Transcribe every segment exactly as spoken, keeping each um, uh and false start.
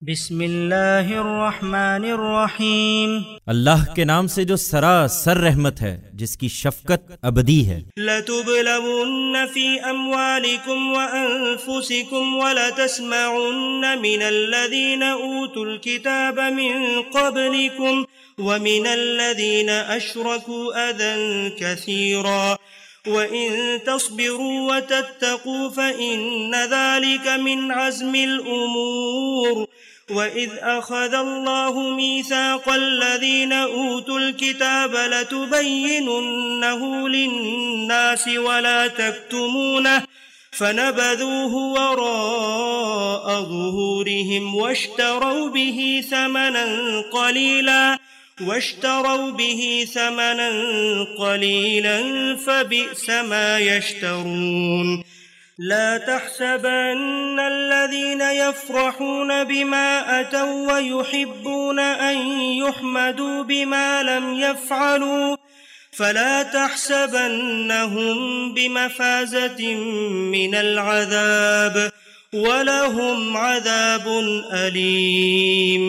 بسم اللہ الرحمن الرحیم، اللہ کے نام سے جو سراسر رحمت ہے، جس کی شفقت ابدی ہے۔ لَتُبْلَوُنَّ فِي أَمْوَالِكُمْ وَأَنفُسِكُمْ وَلَتَسْمَعُنَّ مِنَ الَّذِينَ أُوتُوا الْكِتَابَ مِنْ قَبْلِكُمْ وَمِنَ الَّذِينَ أَشْرَكُوا أَذًى كَثِيرًا وَإِن تَصْبِرُوا وَتَتَّقُوا فَإِنَّ ذَلِكَ مِنْ عَزْمِ الْأُمُورِ وَإِذْ أَخَذَ اللَّهُ مِيثَاقَ الَّذِينَ أُوتُوا الْكِتَابَ لَتُبَيِّنُنَّهُ لِلنَّاسِ وَلَا تَكْتُمُونَهُ فَنَبَذُوهُ وَرَاءَ ظُهُورِهِمْ وَاشْتَرَوْا بِهِ ثَمَنًا قَلِيلًا وَاشْتَرَوْا بِهِ ثَمَنًا قَلِيلًا فَبِئْسَ مَا يَشْتَرُونَ لا تحسبن الذين يفرحون بما أتوا ويحبون أن يحمدوا بما لم يفعلوا فلا تحسبنهم بمفازة من العذاب ولهم عذاب أليم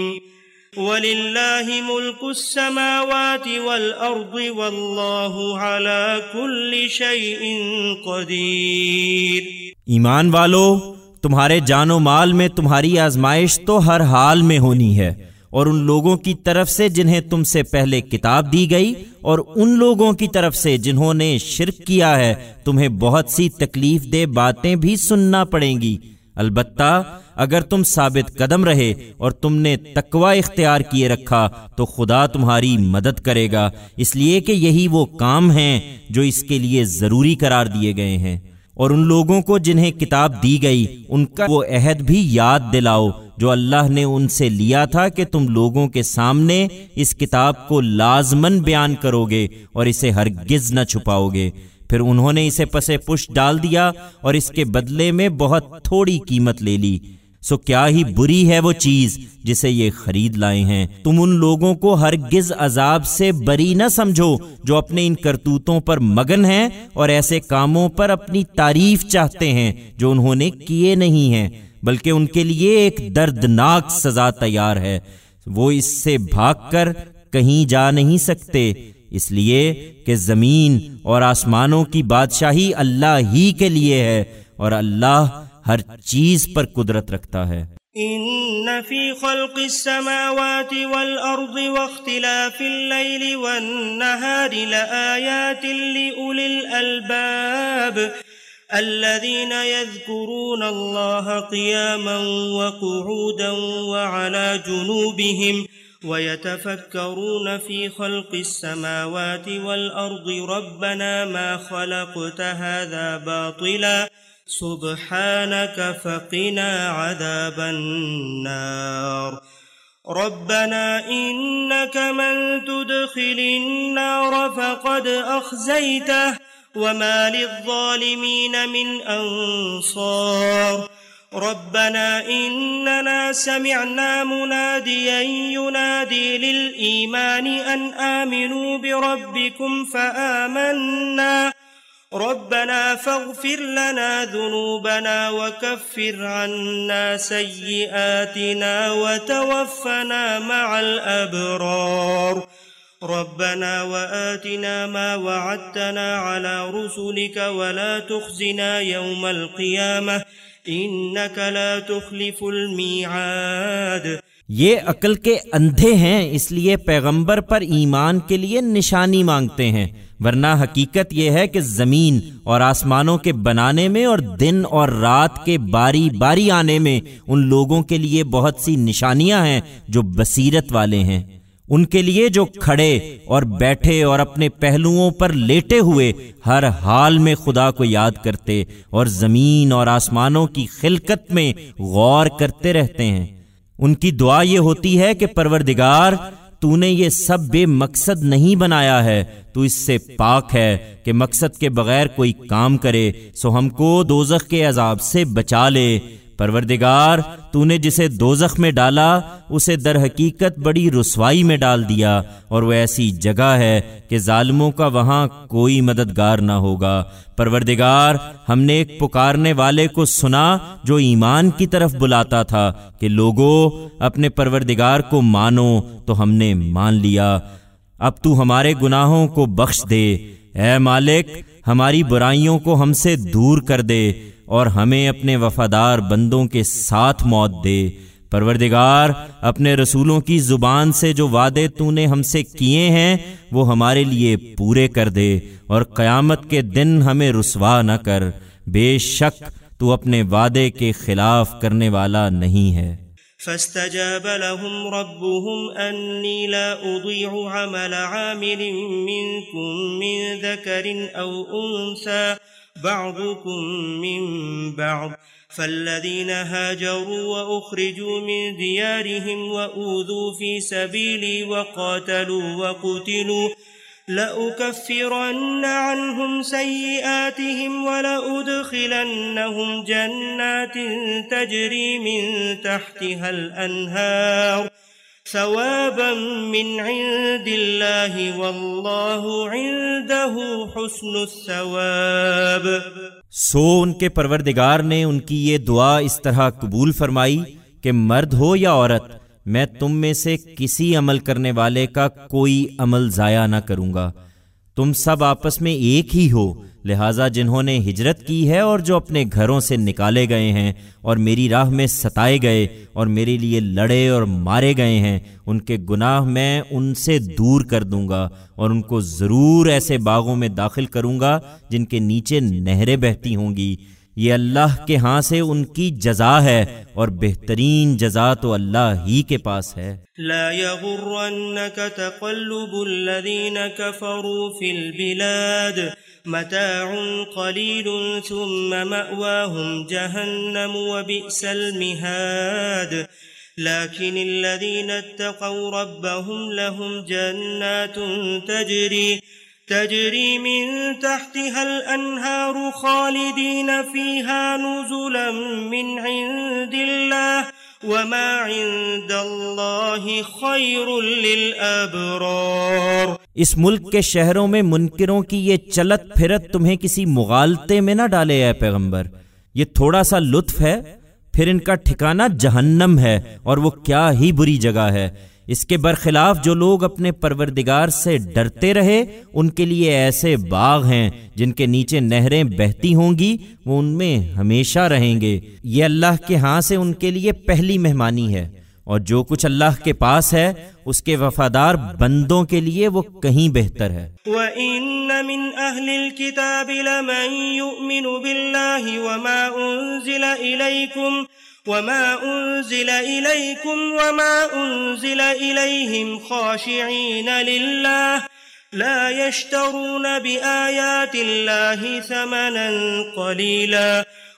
وَلِلَّهِ مُلْكُ السَّمَاوَاتِ وَالْأَرْضِ وَاللَّهُ عَلَى كُلِّ شَيْءٍ قَدِيرٌ۔ ایمان والو، تمہارے جان و مال میں تمہاری آزمائش تو ہر حال میں ہونی ہے، اور ان لوگوں کی طرف سے جنہیں تم سے پہلے کتاب دی گئی اور ان لوگوں کی طرف سے جنہوں نے شرک کیا ہے، تمہیں بہت سی تکلیف دہ باتیں بھی سننا پڑیں گی۔ البتہ اگر تم ثابت قدم رہے اور تم نے تقوی اختیار کیے رکھا تو خدا تمہاری مدد کرے گا، اس لیے کہ یہی وہ کام ہیں جو اس کے لیے ضروری قرار دیے گئے ہیں۔ اور ان لوگوں کو جنہیں کتاب دی گئی ان کا وہ عہد بھی یاد دلاؤ جو اللہ نے ان سے لیا تھا کہ تم لوگوں کے سامنے اس کتاب کو لازماً بیان کرو گے اور اسے ہرگز نہ چھپاؤ گے۔ پھر انہوں نے اسے پسے پشت ڈال دیا اور اس کے بدلے میں بہت تھوڑی قیمت لے لی، سو کیا ہی بری ہے وہ چیز جسے یہ خرید لائے ہیں۔ تم ان لوگوں کو ہرگز عذاب سے بری نہ سمجھو جو اپنے ان کرتوتوں پر مگن ہیں اور ایسے کاموں پر اپنی تعریف چاہتے ہیں جو انہوں نے کیے نہیں ہیں، بلکہ ان کے لیے ایک دردناک سزا تیار ہے، وہ اس سے بھاگ کر کہیں جا نہیں سکتے، اس لیے کہ زمین اور آسمانوں کی بادشاہی اللہ ہی کے لیے ہے اور اللہ ہر چیز پر قدرت رکھتا ہے۔ ان فی خلق السماوات والارض واختلاف اللیل والنہار لآیات لأولی الالباب الذین یذکرون اللہ قیاما وقعودا وعلا جنوبہم وَيَتَفَكَّرُونَ فِي خَلْقِ السَّمَاوَاتِ وَالْأَرْضِ رَبَّنَا مَا خَلَقْتَ هَذَا بَاطِلًا سُبْحَانَكَ فَقِنَا عَذَابَ النَّارِ رَبَّنَا إِنَّكَ مَن تُدْخِلِ النَّارَ فَقَدْ أَخْزَيْتَهُ وَمَا لِلظَّالِمِينَ مِنْ أَنصَارٍ ربنا إننا سمعنا مناديا ينادي للإيمان أن آمنوا بربكم فآمنا ربنا فاغفر لنا ذنوبنا وكفر عنا سيئاتنا وتوفنا مع الأبرار ربنا وآتنا ما وعدتنا على رسلك ولا تخزنا يوم القيامة انک لا تخلف المیعاد۔ یہ عقل کے اندھے ہیں، اس لیے پیغمبر پر ایمان کے لیے نشانی مانگتے ہیں، ورنہ حقیقت یہ ہے کہ زمین اور آسمانوں کے بنانے میں اور دن اور رات کے باری باری آنے میں ان لوگوں کے لیے بہت سی نشانیاں ہیں جو بصیرت والے ہیں، ان کے لیے جو کھڑے اور بیٹھے اور اپنے پہلوؤں پر لیٹے ہوئے ہر حال میں خدا کو یاد کرتے اور زمین اور آسمانوں کی خلقت میں غور کرتے رہتے ہیں۔ ان کی دعا یہ ہوتی ہے کہ پروردگار، تو نے یہ سب بے مقصد نہیں بنایا ہے، تو اس سے پاک ہے کہ مقصد کے بغیر کوئی کام کرے، سو ہم کو دوزخ کے عذاب سے بچا لے۔ پروردگار تو نے جسے دوزخ میں ڈالا اسے در حقیقت بڑی رسوائی میں ڈال دیا، اور وہ ایسی جگہ ہے کہ ظالموں کا وہاں کوئی مددگار نہ ہوگا۔ پروردگار ہم نے ایک پکارنے والے کو سنا جو ایمان کی طرف بلاتا تھا کہ لوگو اپنے پروردگار کو مانو، تو ہم نے مان لیا۔ اب تو ہمارے گناہوں کو بخش دے، اے مالک ہماری برائیوں کو ہم سے دور کر دے اور ہمیں اپنے وفادار بندوں کے ساتھ موت دے۔ پروردگار اپنے رسولوں کی زبان سے جو وعدے تو نے ہم سے کیے ہیں وہ ہمارے لیے پورے کر دے، اور قیامت کے دن ہمیں رسوا نہ کر، بے شک تو اپنے وعدے کے خلاف کرنے والا نہیں ہے۔ فاستجاب لهم ربهم أني لا أضيع عمل عامل منكم من ذكر أو أنثى بعضكم من بعض فالذين هاجروا وأخرجوا من ديارهم وأوذوا في سبيلي وقاتلوا وقتلوا لأكفرن عنهم سيئاتهم ولأدخلنهم جنات تجري من تحتها الأنهار ثوابا من عند الله والله عنده حسن الثواب۔ سو ان کے پروردگار نے ان کی یہ دعا اس طرح قبول فرمائی کہ مرد ہو یا عورت، میں تم میں سے کسی عمل کرنے والے کا کوئی عمل ضائع نہ کروں گا۔ تم سب آپس میں ایک ہی ہو، لہٰذا جنہوں نے ہجرت کی ہے اور جو اپنے گھروں سے نکالے گئے ہیں اور میری راہ میں ستائے گئے اور میرے لیے لڑے اور مارے گئے ہیں، ان کے گناہ میں ان سے دور کر دوں گا اور ان کو ضرور ایسے باغوں میں داخل کروں گا جن کے نیچے نہریں بہتی ہوں گی۔ یہ اللہ کے ہاں سے ان کی جزا ہے، اور بہترین جزا تو اللہ ہی کے پاس ہے۔ لا يغرنك تقلب الذين كفروا في البلاد متاع قليل ثم مأواهم جهنم وبئس المهاد لكن الذين اتقوا ربهم لهم جنات تجري تجري من تحتها الأنهار خالدين فيها نزلا من عند الله وما عند الله خير للأبرار۔ اس ملک کے شہروں میں منکروں کی یہ چلت پھرت تمہیں کسی مغالطے میں نہ ڈالے اے پیغمبر، یہ تھوڑا سا لطف ہے، پھر ان کا ٹھکانہ جہنم ہے اور وہ کیا ہی بری جگہ ہے۔ اس کے برخلاف جو لوگ اپنے پروردگار سے ڈرتے رہے ان کے لیے ایسے باغ ہیں جن کے نیچے نہریں بہتی ہوں گی، وہ ان میں ہمیشہ رہیں گے۔ یہ اللہ کے ہاں سے ان کے لیے پہلی مہمانی ہے، اور جو کچھ اللہ کے پاس ہے اس کے وفادار بندوں کے لیے وہ کہیں بہتر ہے۔ وَإِنَّ مِنْ أَهْلِ الْكِتَابِ لَمَنْ يُؤْمِنُ بِاللَّهِ وَمَا أُنزِلَ إِلَيْكُمْ وما أنزل إليكم وما أنزل إليهم خاشعين لله لا يشترون بآيات الله ثمنا قليلا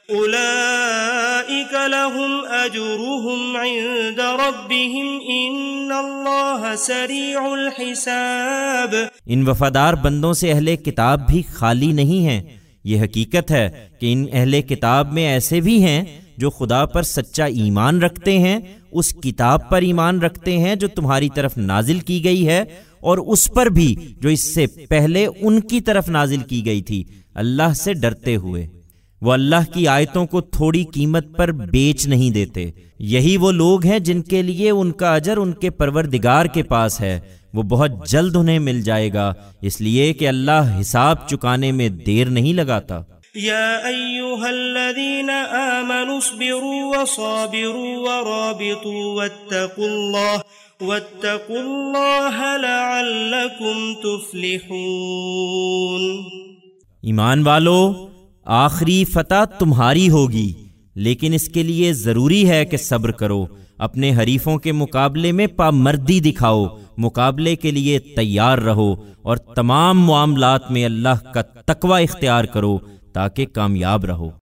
أولئك لهم أجرهم عند ربهم إن الله سريع الحساب۔ ان وفادار بندوں سے اہل کتاب بھی خالی نہیں ہیں۔ یہ حقیقت ہے کہ ان اہل کتاب میں ایسے بھی ہیں جو خدا پر سچا ایمان رکھتے ہیں، اس کتاب پر ایمان رکھتے ہیں جو تمہاری طرف نازل کی گئی ہے، اور اس پر بھی جو اس سے پہلے ان کی طرف نازل کی گئی تھی، اللہ سے ڈرتے ہوئے۔ وہ اللہ کی آیتوں کو تھوڑی قیمت پر بیچ نہیں دیتے۔ یہی وہ لوگ ہیں جن کے لیے ان کا اجر ان کے پروردگار کے پاس ہے، وہ بہت جلد انہیں مل جائے گا، اس لیے کہ اللہ حساب چکانے میں دیر نہیں لگاتا۔ یا ایھا الذین آمنوا اصبروا وصابروا ورابطوا واتقوا اللہ واتقوا اللہ لعلکم تفلحون۔ ایمان والو، آخری فتح تمہاری ہوگی، لیکن اس کے لیے ضروری ہے کہ صبر کرو، اپنے حریفوں کے مقابلے میں پامردی دکھاؤ، مقابلے کے لیے تیار رہو، اور تمام معاملات میں اللہ کا تقوی اختیار کرو تاکہ کامیاب رہو۔